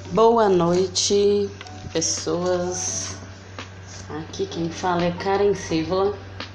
Boa noite, pessoas. Aqui quem fala é Karen Sêvola.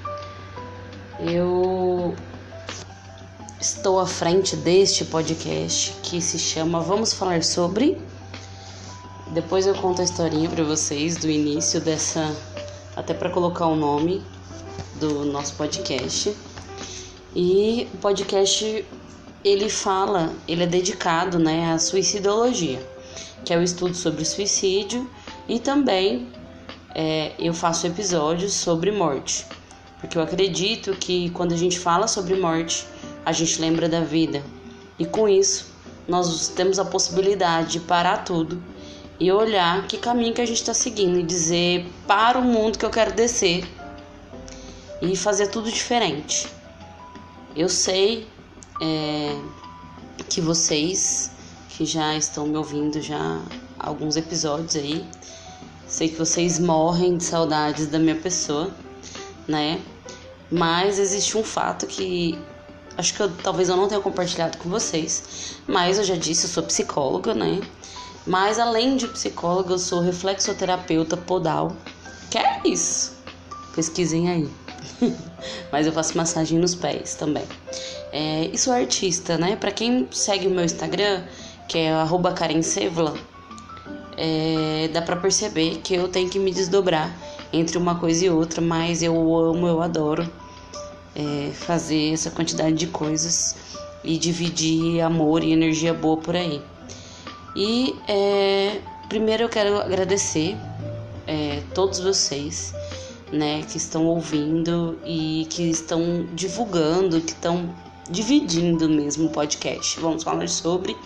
Eu estou à frente deste podcast que se chama Vamos Falar Sobre. Depois eu conto a historinha para vocês do início dessa, até para colocar o nome do nosso podcast. E o podcast ele é dedicado, à suicidologia, que é o estudo sobre o suicídio, e também eu faço episódios sobre morte, porque eu acredito que quando a gente fala sobre morte, a gente lembra da vida, e com isso nós temos a possibilidade de parar tudo e olhar que caminho que a gente está seguindo e dizer para o mundo que eu quero descer e fazer tudo diferente. Eu sei que vocês que já estão me ouvindo já há alguns episódios aí, sei que vocês morrem de saudades da minha pessoa, Mas existe um fato que acho que talvez eu não tenha compartilhado com vocês, mas eu já disse, eu sou psicóloga, Mas além de psicóloga, eu sou reflexoterapeuta podal. Que é isso? Pesquisem aí. Mas eu faço massagem nos pés também. E sou artista, Pra quem segue o meu Instagram, que é @KarenSevla, dá pra perceber que eu tenho que me desdobrar entre uma coisa e outra, mas eu amo, eu adoro fazer essa quantidade de coisas e dividir amor e energia boa por aí. E primeiro eu quero agradecer todos vocês, que estão ouvindo e que estão divulgando, que estão dividindo mesmo o podcast. Vamos falar sobre,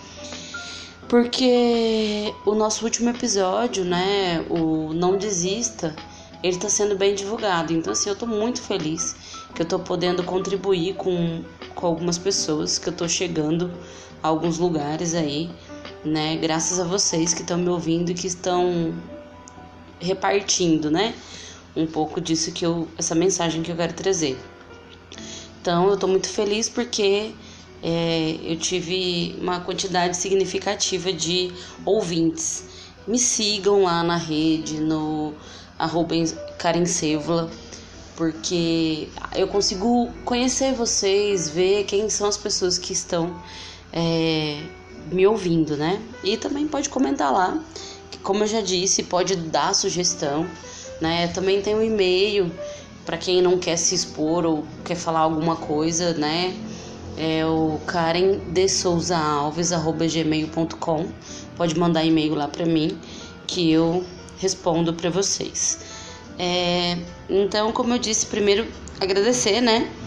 porque o nosso último episódio, o Não Desista, ele tá sendo bem divulgado. Então, assim, eu tô muito feliz que eu tô podendo contribuir com algumas pessoas, que eu tô chegando a alguns lugares aí, graças a vocês que estão me ouvindo e que estão repartindo, um pouco disso essa mensagem que eu quero trazer. Então, eu tô muito feliz porque eu tive uma quantidade significativa de ouvintes. Me sigam lá na rede, no @KarenSevla, porque eu consigo conhecer vocês, ver quem são as pessoas que estão me ouvindo, E também pode comentar lá, que, como eu já disse, pode dar sugestão, Também tem um e-mail para quem não quer se expor ou quer falar alguma coisa, É o karendesouzaalves@gmail.com. Pode mandar e-mail lá para mim que eu respondo para vocês. Então, como eu disse, primeiro agradecer,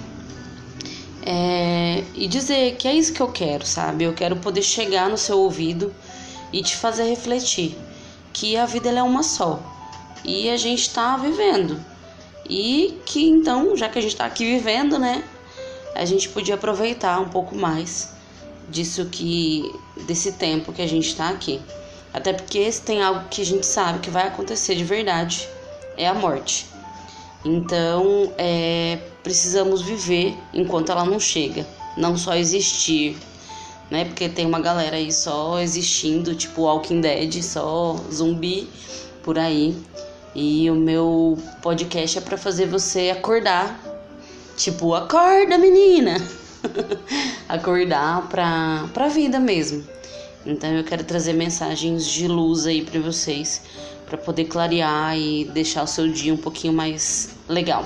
e dizer que é isso que eu quero, sabe? Eu quero poder chegar no seu ouvido e te fazer refletir que a vida ela é uma só e a gente tá vivendo. E que então, já que a gente tá aqui vivendo, a gente podia aproveitar um pouco mais desse tempo que a gente tá aqui. Até porque se tem algo que a gente sabe que vai acontecer de verdade, é a morte. Então, precisamos viver enquanto ela não chega, não só existir, Porque tem uma galera aí só existindo, tipo Walking Dead, só zumbi por aí. E o meu podcast é pra fazer você acordar, tipo, acorda, menina! Acordar pra vida mesmo. Então eu quero trazer mensagens de luz aí pra vocês, pra poder clarear e deixar o seu dia um pouquinho mais legal.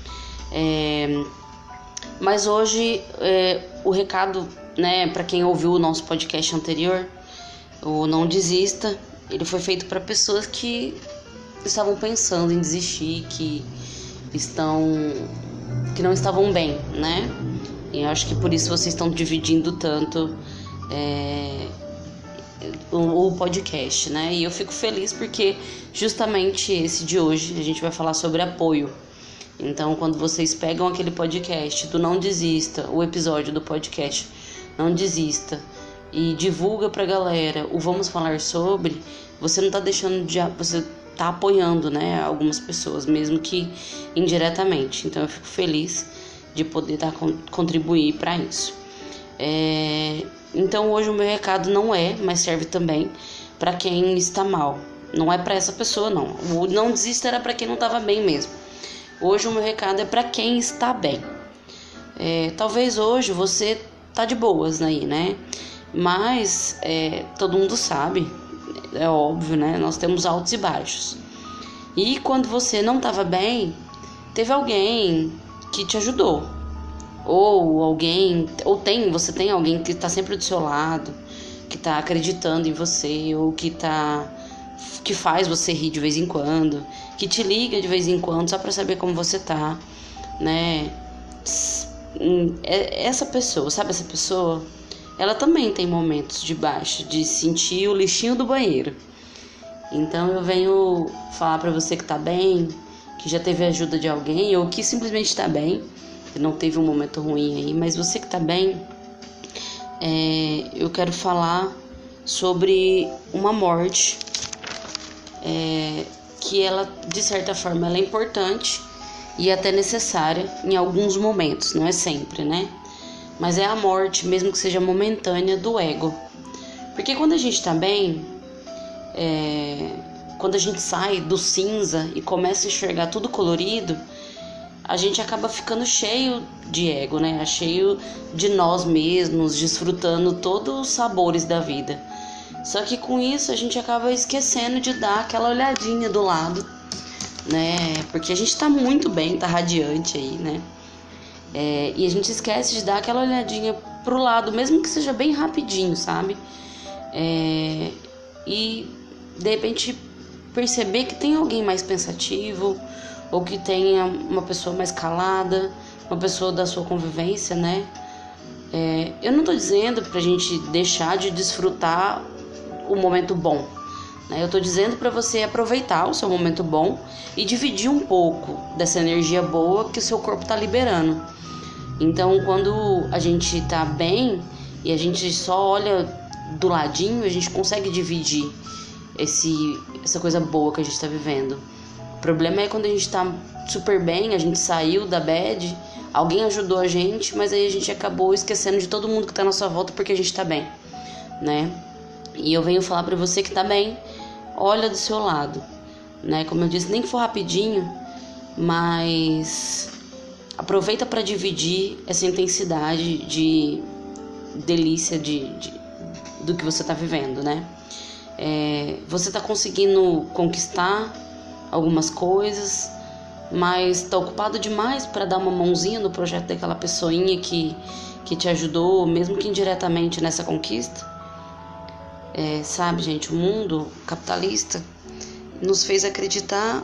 Mas hoje o recado, pra quem ouviu o nosso podcast anterior, o Não Desista, ele foi feito pra pessoas que estavam pensando em desistir, que não estavam bem, E eu acho que por isso vocês estão dividindo tanto o podcast, E eu fico feliz porque justamente esse de hoje a gente vai falar sobre apoio. Então, quando vocês pegam aquele podcast do Não Desista, o episódio do podcast Não Desista, e divulga pra galera o Vamos Falar Sobre, você não tá deixando você tá apoiando, algumas pessoas, mesmo que indiretamente. Então eu fico feliz de poder contribuir para isso. Então hoje o meu recado não mas serve também para quem está mal. Não é para essa pessoa, não. O não desista era para quem não estava bem mesmo. Hoje o meu recado é para quem está bem. Talvez hoje você tá de boas aí, né? Mas todo mundo sabe, é óbvio, né? Nós temos altos e baixos. E quando você não estava bem, teve alguém que te ajudou. Você tem alguém que está sempre do seu lado, que está acreditando em você, ou que faz você rir de vez em quando, que te liga de vez em quando só para saber como você tá, né? Essa pessoa, sabe essa pessoa? Ela também tem momentos de baixa, de sentir o lixinho do banheiro. Então eu venho falar pra você que tá bem, que já teve a ajuda de alguém, ou que simplesmente tá bem, que não teve um momento ruim aí, mas você que tá bem, eu quero falar sobre uma morte, que ela, de certa forma, ela é importante e até necessária em alguns momentos, não é sempre, né? Mas é a morte, mesmo que seja momentânea, do ego. Porque quando a gente tá bem, quando a gente sai do cinza e começa a enxergar tudo colorido, a gente acaba ficando cheio de ego, né? Cheio de nós mesmos, desfrutando todos os sabores da vida. Só que com isso a gente acaba esquecendo de dar aquela olhadinha do lado, né? Porque a gente tá muito bem, tá radiante aí, né? E a gente esquece de dar aquela olhadinha pro lado, mesmo que seja bem rapidinho, sabe? E de repente perceber que tem alguém mais pensativo, ou que tenha uma pessoa mais calada, uma pessoa da sua convivência, né? Eu não tô dizendo pra gente deixar de desfrutar o momento bom, né? Eu tô dizendo pra você aproveitar o seu momento bom e dividir um pouco dessa energia boa que o seu corpo tá liberando. Então, quando a gente tá bem e a gente só olha do ladinho, a gente consegue dividir essa coisa boa que a gente tá vivendo. O problema é quando a gente tá super bem, a gente saiu da bad, alguém ajudou a gente, mas aí a gente acabou esquecendo de todo mundo que tá na sua volta porque a gente tá bem, né? E eu venho falar pra você que tá bem, olha do seu lado, né? Como eu disse, nem que for rapidinho, mas aproveita para dividir essa intensidade de delícia do que você tá vivendo, né? Você tá conseguindo conquistar algumas coisas, mas tá ocupado demais para dar uma mãozinha no projeto daquela pessoinha que te ajudou, mesmo que indiretamente, nessa conquista. Sabe, gente, o mundo capitalista nos fez acreditar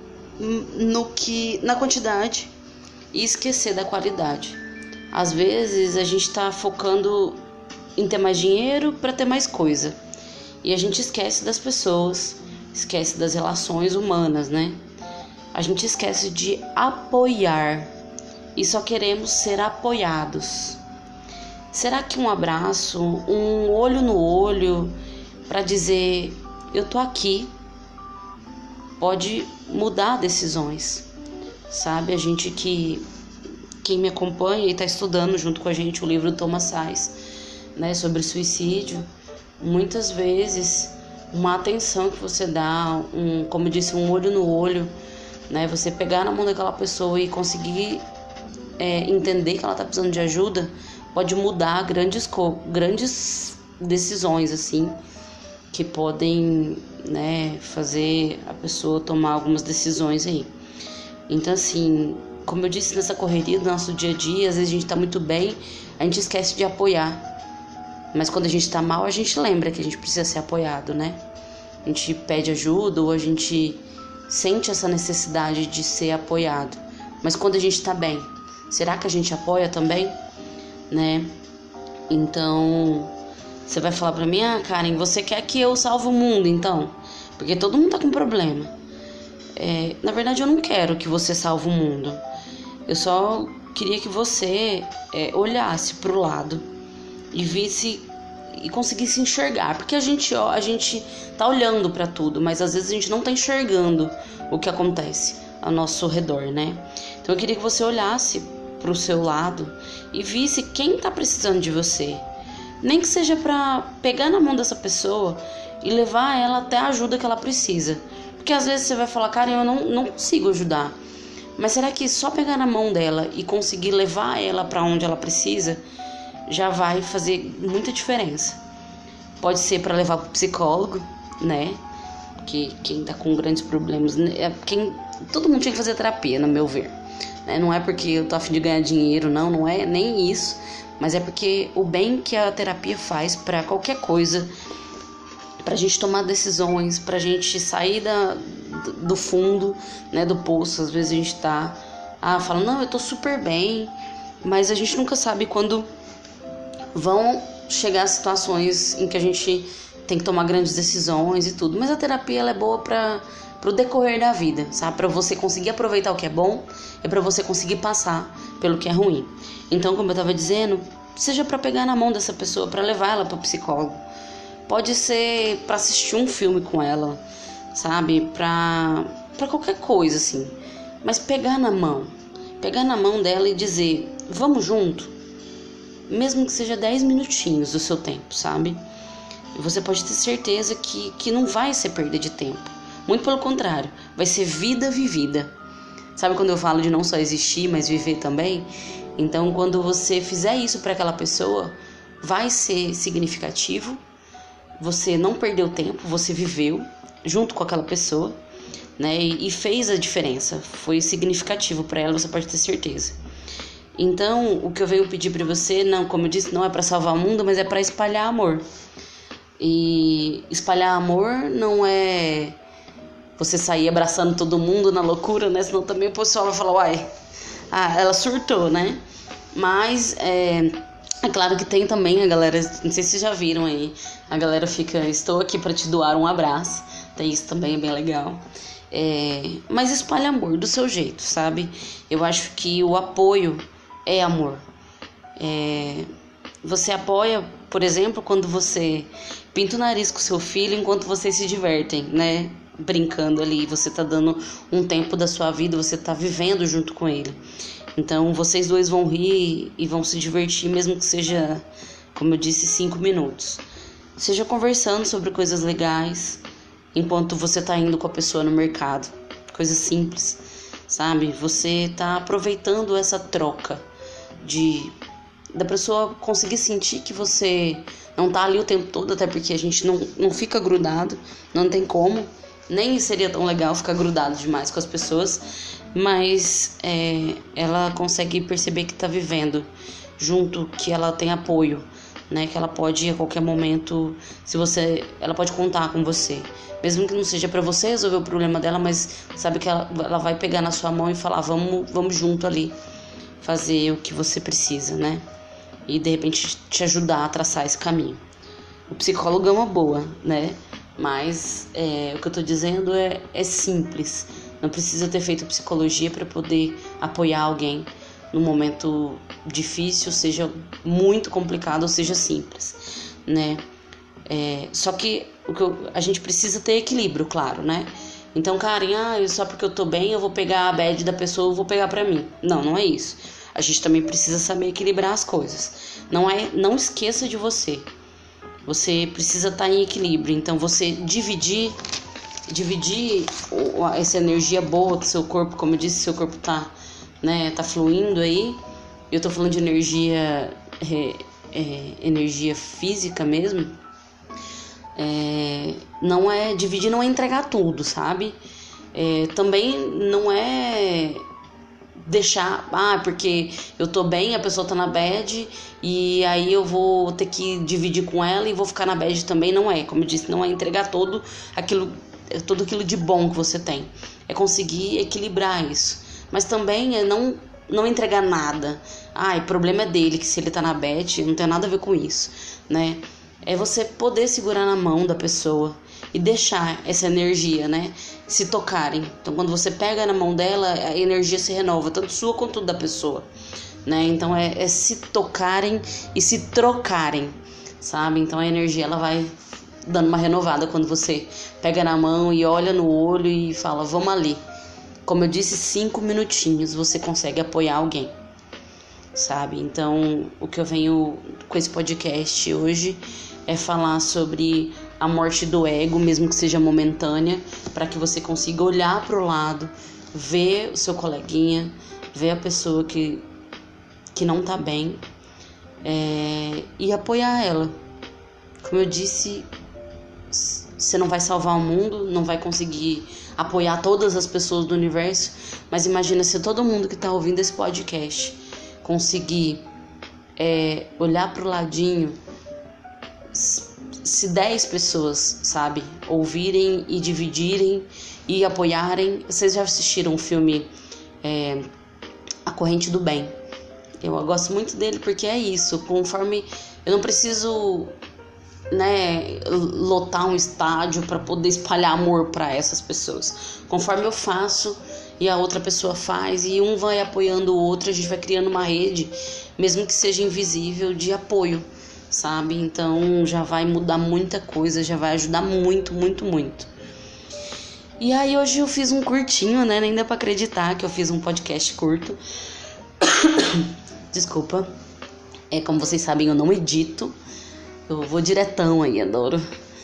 na quantidade e esquecer da qualidade. Às vezes a gente tá focando em ter mais dinheiro para ter mais coisa, e a gente esquece das pessoas, esquece das relações humanas, né? A gente esquece de apoiar e só queremos ser apoiados. Será que um abraço, um olho no olho para dizer eu tô aqui, pode mudar decisões, sabe? A gente quem me acompanha e está estudando junto com a gente o livro do Thomas Sais, né, sobre suicídio, muitas vezes uma atenção que você dá, como eu disse, um olho no olho, né, você pegar na mão daquela pessoa e conseguir entender que ela está precisando de ajuda, pode mudar grandes decisões, assim, que podem, né, fazer a pessoa tomar algumas decisões aí. Então, assim, como eu disse, nessa correria do nosso dia a dia, às vezes a gente tá muito bem, a gente esquece de apoiar. Mas quando a gente tá mal, a gente lembra que a gente precisa ser apoiado, né? A gente pede ajuda ou a gente sente essa necessidade de ser apoiado. Mas quando a gente tá bem, será que a gente apoia também? Né? Então, você vai falar pra mim, Karen, você quer que eu salve o mundo, então? Porque todo mundo tá com problema. Na verdade, eu não quero que você salve o mundo. Eu só queria que você olhasse pro lado e visse e conseguisse enxergar. Porque a gente tá olhando pra tudo, mas às vezes a gente não tá enxergando o que acontece ao nosso redor, né? Então eu queria que você olhasse pro seu lado e visse quem tá precisando de você. Nem que seja pra pegar na mão dessa pessoa e levar ela até a ajuda que ela precisa. Porque às vezes você vai falar, cara, eu não consigo ajudar. Mas será que só pegar na mão dela e conseguir levar ela para onde ela precisa já vai fazer muita diferença? Pode ser para levar para o psicólogo, né? Que quem tá com grandes problemas, todo mundo tinha que fazer terapia, no meu ver, né? Não é porque eu tô a fim de ganhar dinheiro, não é nem isso, mas é porque o bem que a terapia faz para qualquer coisa, pra gente tomar decisões, pra gente sair do fundo, né, do poço. Às vezes a gente fala, não, eu tô super bem, mas a gente nunca sabe quando vão chegar situações em que a gente tem que tomar grandes decisões e tudo. Mas a terapia, ela é boa pro decorrer da vida, sabe? Pra você conseguir aproveitar o que é bom e pra você conseguir passar pelo que é ruim. Então, como eu tava dizendo, seja pra pegar na mão dessa pessoa, pra levar ela pro psicólogo. Pode ser pra assistir um filme com ela, sabe? Pra qualquer coisa, assim. Mas pegar na mão dela e dizer, vamos junto, mesmo que seja 10 minutinhos do seu tempo, sabe? E você pode ter certeza que não vai ser perda de tempo. Muito pelo contrário, vai ser vida vivida. Sabe quando eu falo de não só existir, mas viver também? Então, quando você fizer isso para aquela pessoa, vai ser significativo. Você não perdeu tempo, você viveu junto com aquela pessoa, né? E fez a diferença. Foi significativo para ela, você pode ter certeza. Então, o que eu venho pedir para você, como eu disse, não é para salvar o mundo, mas é para espalhar amor. E espalhar amor não é você sair abraçando todo mundo na loucura, né? Senão também o pessoal vai falar, uai, ela surtou, né? Mas é claro que tem também a galera, não sei se vocês já viram aí, a galera fica, estou aqui para te doar um abraço. Tem isso também, é bem legal. Mas espalha amor do seu jeito, sabe? Eu acho que o apoio é amor. Você apoia, por exemplo, quando você pinta o nariz com seu filho enquanto vocês se divertem, né? Brincando ali, você tá dando um tempo da sua vida, você tá vivendo junto com ele. Então, vocês dois vão rir e vão se divertir, mesmo que seja, como eu disse, 5 minutos. Seja conversando sobre coisas legais, enquanto você tá indo com a pessoa no mercado. Coisas simples, sabe? Você tá aproveitando essa troca da pessoa conseguir sentir que você não tá ali o tempo todo, até porque a gente não fica grudado, não tem como. Nem seria tão legal ficar grudado demais com as pessoas, mas ela consegue perceber que tá vivendo junto, que ela tem apoio, né? Que ela pode a qualquer momento, ela pode contar com você, mesmo que não seja para você resolver o problema dela, mas sabe que ela vai pegar na sua mão e falar, vamos junto ali fazer o que você precisa, né? E de repente te ajudar a traçar esse caminho. O psicólogo é uma boa, né? Mas o que eu tô dizendo é simples. Não precisa ter feito psicologia para poder apoiar alguém num momento difícil, seja muito complicado ou seja simples, né? Só que a gente precisa ter equilíbrio, claro, né? Então, Karen, só porque eu tô bem, eu vou pegar a bad da pessoa, eu vou pegar pra mim. Não é isso. A gente também precisa saber equilibrar as coisas. Não esqueça de você. Você precisa estar em equilíbrio. Então, você dividir essa energia boa que seu corpo, como eu disse, seu corpo tá fluindo aí. Eu tô falando de energia física mesmo. Não é dividir, não é entregar tudo, sabe? Também não é deixar, porque eu tô bem, a pessoa tá na bad e aí eu vou ter que dividir com ela e vou ficar na bad também. Não é, como eu disse, não é entregar tudo aquilo de bom que você tem. É conseguir equilibrar isso. Mas também é não entregar nada. O problema é dele, que se ele tá na bad, não tem nada a ver com isso, né? É você poder segurar na mão da pessoa e deixar essa energia, né, se tocarem. Então, quando você pega na mão dela, a energia se renova, tanto sua quanto da pessoa, né? Então, é se tocarem e se trocarem, sabe? Então, a energia, ela vai dando uma renovada quando você pega na mão e olha no olho e fala, vamos ali. Como eu disse, 5 minutinhos você consegue apoiar alguém, sabe? Então, o que eu venho com esse podcast hoje é falar sobre a morte do ego, mesmo que seja momentânea, para que você consiga olhar para o lado, ver o seu coleguinha, ver a pessoa que não tá bem, e apoiar ela. Como eu disse, você não vai salvar o mundo, não vai conseguir apoiar todas as pessoas do universo, mas imagina se todo mundo que tá ouvindo esse podcast conseguir olhar pro ladinho, se 10 pessoas, sabe, ouvirem e dividirem e apoiarem. Vocês já assistiram o filme A Corrente do Bem? Eu gosto muito dele porque é isso, conforme eu não preciso, né, lotar um estádio para poder espalhar amor para essas pessoas. Conforme eu faço e a outra pessoa faz e um vai apoiando o outro, a gente vai criando uma rede, mesmo que seja invisível, de apoio, sabe? Então já vai mudar muita coisa, já vai ajudar muito, muito, muito. E aí hoje eu fiz um curtinho, né? Nem dá pra acreditar que eu fiz um podcast curto. Desculpa. Como vocês sabem, eu não edito. Eu vou diretão aí, adoro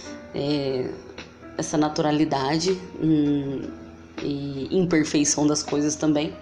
essa naturalidade e imperfeição das coisas também.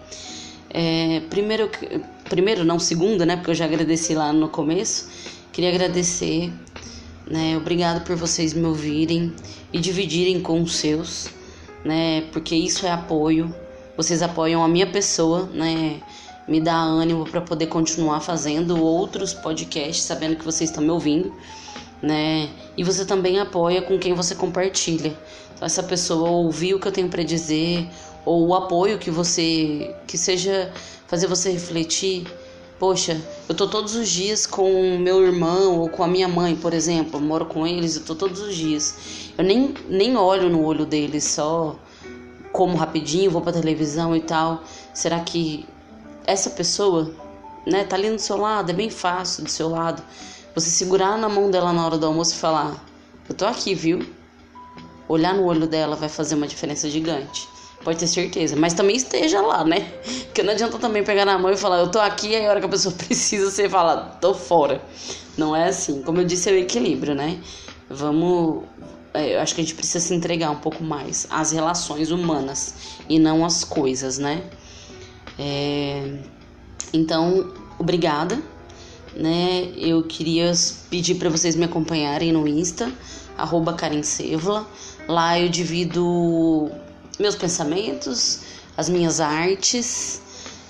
Primeiro não, segundo, né? Porque eu já agradeci lá no começo. Queria agradecer, né? Obrigado por vocês me ouvirem e dividirem com os seus, né? Porque isso é apoio. Vocês apoiam a minha pessoa, né? Me dá ânimo para poder continuar fazendo outros podcasts, sabendo que vocês estão me ouvindo, né? E você também apoia com quem você compartilha. Então, essa pessoa ouvir o que eu tenho para dizer, ou o apoio que seja fazer você refletir. Poxa, eu tô todos os dias com o meu irmão ou com a minha mãe, por exemplo. Eu moro com eles, eu tô todos os dias. Eu nem olho no olho deles, só como rapidinho, vou pra televisão e tal. Será que essa pessoa, né, tá ali do seu lado? É bem fácil do seu lado. Você segurar na mão dela na hora do almoço e falar: eu tô aqui, viu? Olhar no olho dela vai fazer uma diferença gigante. Pode ter certeza. Mas também esteja lá, né? Porque não adianta também pegar na mão e falar: eu tô aqui, e aí a hora que a pessoa precisa, você fala: tô fora. Não é assim. Como eu disse, é o equilíbrio, né? Eu acho que a gente precisa se entregar um pouco mais às relações humanas e não às coisas, né? Então, obrigada, né? Eu queria pedir para vocês me acompanharem no Insta, @KarenSevola. Lá eu divido meus pensamentos, as minhas artes,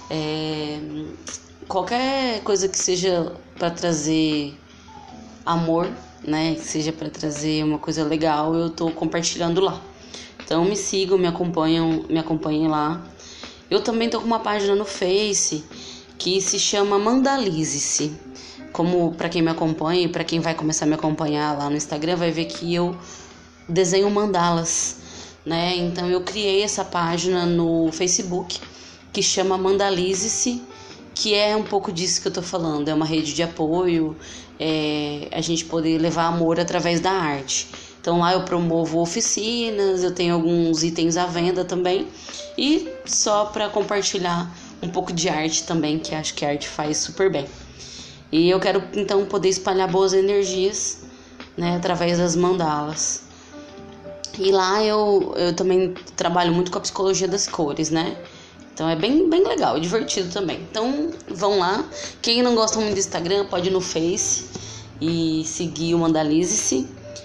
qualquer coisa que seja para trazer amor, né? Que seja para trazer uma coisa legal, eu tô compartilhando lá. Então me sigam, me acompanhem lá. Eu também tô com uma página no Face que se chama Mandalize-se. Como para quem me acompanha e para quem vai começar a me acompanhar lá no Instagram, vai ver que eu desenho mandalas, né? Então eu criei essa página no Facebook que chama Mandalize-se, que é um pouco disso que eu tô falando. É uma rede de apoio, a gente poder levar amor através da arte. Então lá eu promovo oficinas, eu tenho alguns itens à venda também, e só para compartilhar um pouco de arte também, que acho que a arte faz super bem. E eu quero então poder espalhar boas energias, né, através das mandalas. E lá eu também trabalho muito com a psicologia das cores, né? Então é bem, bem legal, é divertido também. Então vão lá. Quem não gosta muito do Instagram pode ir no Face e seguir o Mandalize-se.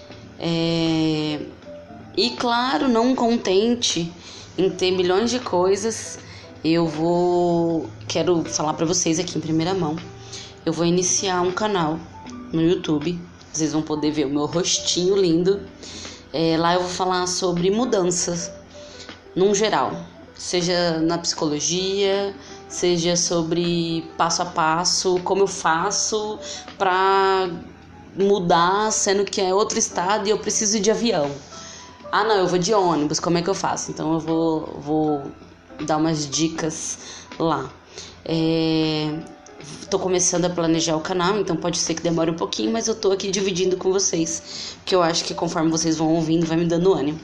E claro, não contente em ter milhões de coisas, quero falar pra vocês aqui em primeira mão. Eu vou iniciar um canal no YouTube. Vocês vão poder ver o meu rostinho lindo. Lá eu vou falar sobre mudanças, num geral. Seja na psicologia, seja sobre passo a passo, como eu faço pra mudar, sendo que é outro estado e eu preciso ir de avião. Ah, não, eu vou de ônibus, como é que eu faço? Então eu vou dar umas dicas lá. Tô começando a planejar o canal, então pode ser que demore um pouquinho, mas eu tô aqui dividindo com vocês, que eu acho que conforme vocês vão ouvindo, vai me dando ânimo.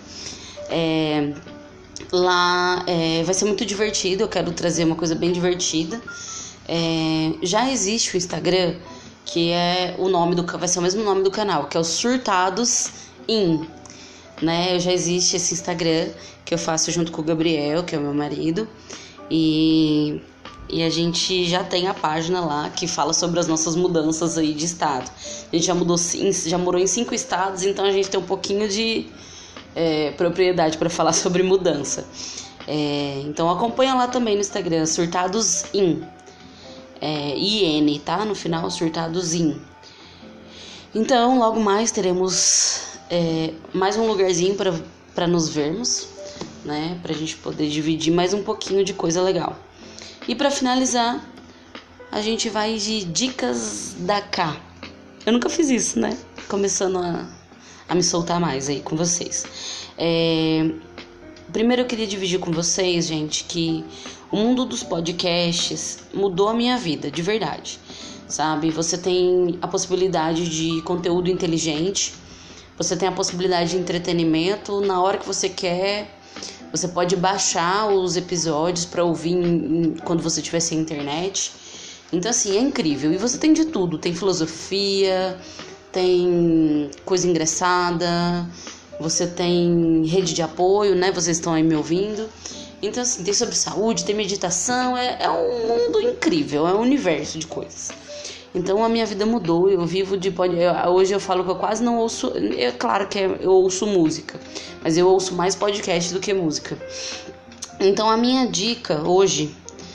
Lá vai ser muito divertido, eu quero trazer uma coisa bem divertida. Já existe o Instagram, que é vai ser o mesmo nome do canal, que é o Surtados In, né? Já existe esse Instagram que eu faço junto com o Gabriel, que é o meu marido, e a gente já tem a página lá que fala sobre as nossas mudanças aí de estado. A gente já morou em 5 estados, então a gente tem um pouquinho de propriedade para falar sobre mudança. Então acompanha lá também no Instagram, Surtados In, IN, tá? No final, Surtados In. Então logo mais teremos mais um lugarzinho para nos vermos, né? Pra gente poder dividir mais um pouquinho de coisa legal. E para finalizar, a gente vai de dicas da K. Eu nunca fiz isso, né? Começando a me soltar mais aí com vocês. Primeiro eu queria dividir com vocês, gente, que o mundo dos podcasts mudou a minha vida, de verdade, sabe? Você tem a possibilidade de conteúdo inteligente, você tem a possibilidade de entretenimento na hora que você quer. Você pode baixar os episódios para ouvir quando você tiver sem internet. Então, assim, é incrível. E você tem de tudo. Tem filosofia, tem coisa engraçada, você tem rede de apoio, né? Vocês estão aí me ouvindo. Então, assim, tem sobre saúde, tem meditação. É um mundo incrível, é um universo de coisas. Então, a minha vida mudou. Eu vivo de podcast. Hoje eu falo que eu quase não ouço. É claro que eu ouço música, mas eu ouço mais podcast do que música. Então, a minha dica hoje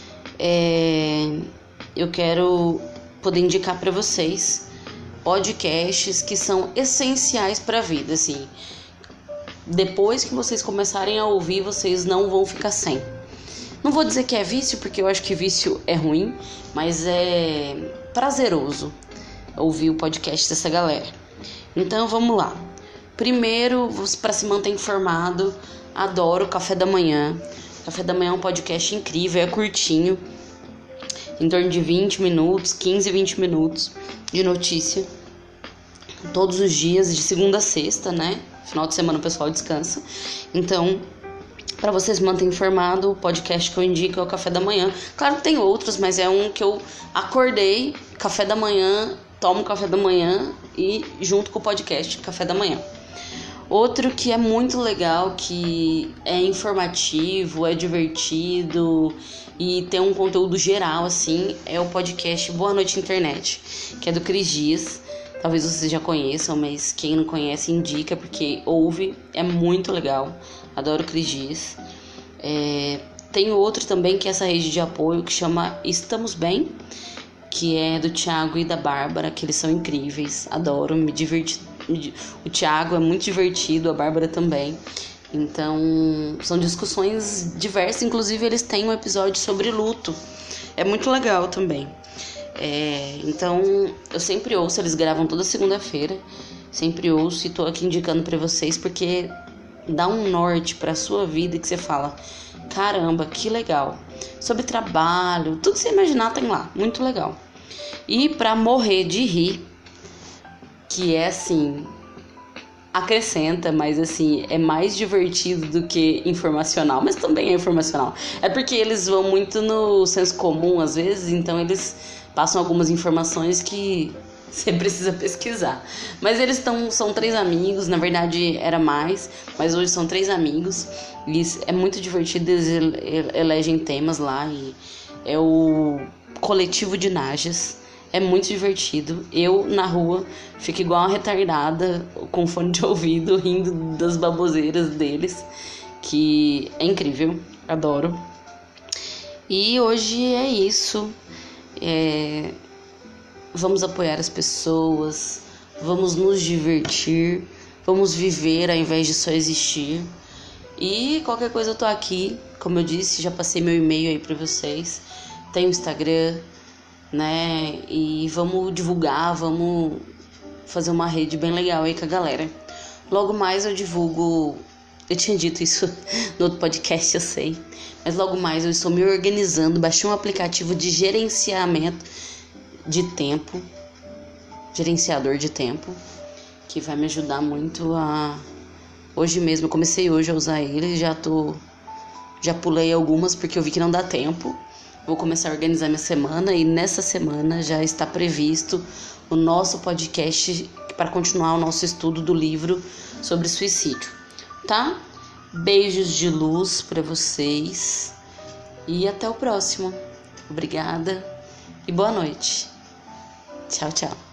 eu quero poder indicar para vocês podcasts que são essenciais para a vida, assim. Depois que vocês começarem a ouvir, vocês não vão ficar sem. Não vou dizer que é vício, porque eu acho que vício é ruim, mas é prazeroso ouvir o podcast dessa galera. Então vamos lá. Primeiro, para se manter informado, adoro Café da Manhã. Café da Manhã é um podcast incrível, é curtinho, em torno de 20 minutos, 15, 20 minutos de notícia. Todos os dias, de segunda a sexta, né? Final de semana o pessoal descansa. Então, para vocês se manterem informados, o podcast que eu indico é o Café da Manhã. Claro que tem outros, mas é um que eu acordei, café da manhã, tomo café da manhã e junto com o podcast Café da Manhã. Outro que é muito legal, que é informativo, é divertido e tem um conteúdo geral, assim, é o podcast Boa Noite Internet, que é do Cris Dias. Talvez vocês já conheçam, mas quem não conhece indica, porque ouve, é muito legal. Adoro o Cris Dias. Tem outro também que é essa rede de apoio que chama Estamos Bem, que é do Thiago e da Bárbara, que eles são incríveis. Adoro, me diverti. O Thiago é muito divertido, a Bárbara também. Então, são discussões diversas. Inclusive, eles têm um episódio sobre luto. É muito legal também. Então, eu sempre ouço, eles gravam toda segunda-feira. Sempre ouço e tô aqui indicando pra vocês, porque dá um norte pra sua vida que você fala, caramba, que legal. Sobre trabalho, tudo que você imaginar tem lá, muito legal. E pra morrer de rir, que é assim, acrescenta, mas assim, é mais divertido do que informacional, mas também é informacional. É porque eles vão muito no senso comum às vezes, então eles passam algumas informações que você precisa pesquisar. Mas eles são 3 amigos, na verdade era mais, mas hoje são 3 amigos. E é muito divertido, eles elegem temas lá e é o Coletivo de Najas. É muito divertido. Eu, na rua, fico igual uma retardada, com fone de ouvido, rindo das baboseiras deles, que é incrível, adoro. E hoje é isso. Vamos apoiar as pessoas, vamos nos divertir, vamos viver ao invés de só existir. E qualquer coisa eu tô aqui, como eu disse, já passei meu e-mail aí pra vocês. Tem o Instagram, né? E vamos divulgar, vamos fazer uma rede bem legal aí com a galera. Logo mais eu divulgo, eu tinha dito isso no outro podcast, eu sei, mas logo mais eu estou me organizando, baixei um aplicativo de gerenciamento de tempo, gerenciador de tempo, que vai me ajudar muito a... Hoje mesmo, eu comecei hoje a usar ele, já pulei algumas porque eu vi que não dá tempo. Vou começar a organizar minha semana e nessa semana já está previsto o nosso podcast para continuar o nosso estudo do livro sobre suicídio, tá? Beijos de luz para vocês e até o próximo. Obrigada e boa noite. Tchau, tchau.